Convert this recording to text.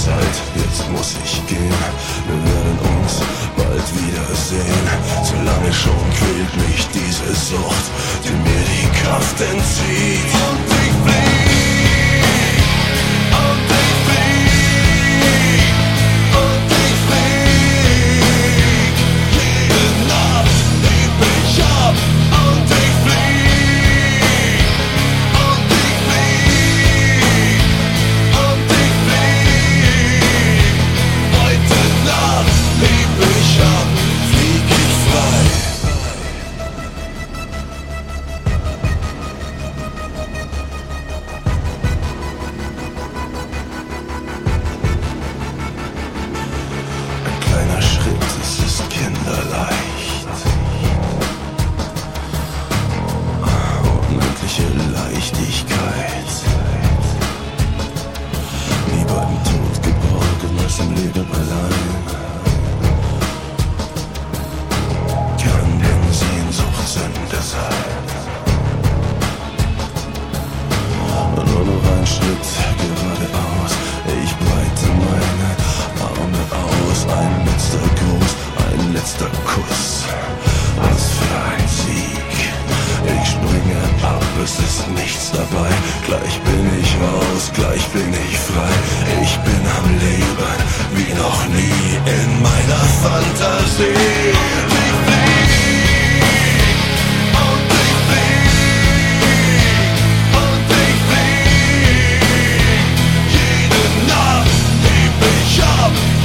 Zeit, jetzt muss ich gehen. Wir werden uns bald wiedersehen. Zu lange schon quält mich diese Sucht, die mir die Kraft entzieht. Und ich flieg, und ich flieg, und ich flieg. Jede Nacht heb ich ab, und ich flieg, und ich flieg, und ich flieg. Heute Nacht heb ich ab, flieg ich frei. Ein kleiner Schritt, es ist kinderleicht. Unmögliche Leichtigkeit. Lieber im Tod geborgen als im Leben allein. Kann denn Sehnsucht Sünde sein? Nur noch ein Schritt geradeaus. Ich breite meine Arme aus. Ein letzter Gruß, ein letzter Kuss. Was für ein Sieg. Ich springe ab, es ist nichts dabei. Gleich bin ich raus, gleich bin ich frei. Ich bin am Leben wie noch nie in meiner Fantasie. Und ich flieg, und ich flieg, und ich flieg. Jede Nacht heb ich ab.